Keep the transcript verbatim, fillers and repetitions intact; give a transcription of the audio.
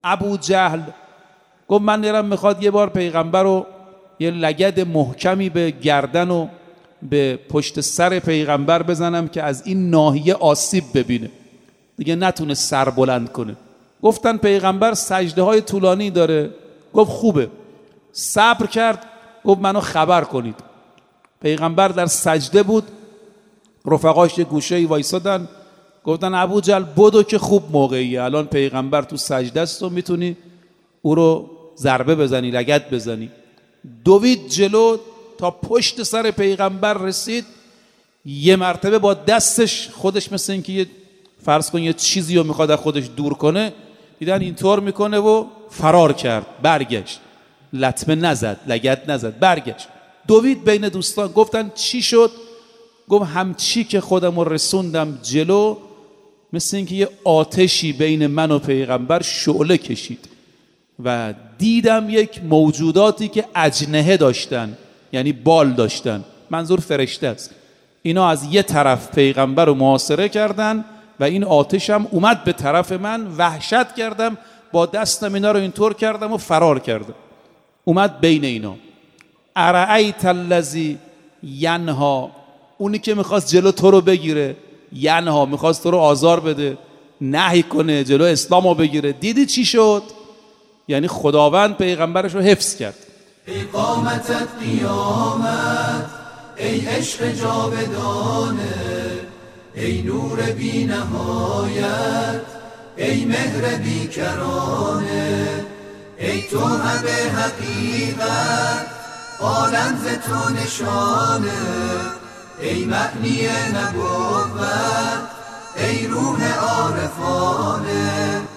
ابو جهل گفت من دارم میخواد یه بار پیغمبر رو یه لگد محکمی به گردن و به پشت سر پیغمبر بزنم که از این ناحیه آسیب ببینه، دیگه نتونه سر بلند کنه. گفتن پیغمبر سجده های طولانی داره. گفت خوبه. صبر کرد، گفت منو خبر کنید. پیغمبر در سجده بود، رفقاش یه گوشه‌ای وایسادن، گفتن ابو جهل بدو که خوب موقعیه، الان پیغمبر تو سجده است و میتونی او رو ضربه بزنی، لگد بزنی. دوید جلو تا پشت سر پیغمبر رسید، یه مرتبه با دستش خودش مثل این که یه فرض کن یه چیزی رو میخواد از خودش دور کنه، دیدن اینطور میکنه و فرار کرد، برگشت، لطمه نزد، لگد نزد، برگشت. دوید بین دوستان، گفتن چی شد؟ گفت همچی که خودم رو رسوندم جلو، مثل این که یه آتشی بین من و پیغمبر شعله کشید و دیدم یک موجوداتی که اجنحه داشتن، یعنی بال داشتن، منظور فرشته است. اینا از یه طرف پیغمبر رو محاصره کردن و این آتش هم اومد به طرف من. وحشت کردم، با دستم اینا رو اینطور کردم و فرار کردم. اومد بین اینا. ارأیت الذی ینها، اونی که میخواست جلو تو رو بگیره، ینها میخواست تو رو آزار بده، نهی کنه، جلو اسلام رو بگیره، دیدی چی شد؟ یعنی خداوند پیغمبرش رو حفظ کرد. ای قامتت قیامت، ای عشق جاودانه، ای نور بی نهایت، ای مهر بی کرانه، ای تو همه حقیقت، عالم ز تو نشانه، ای معنی نبوت، ای روح عارفانه.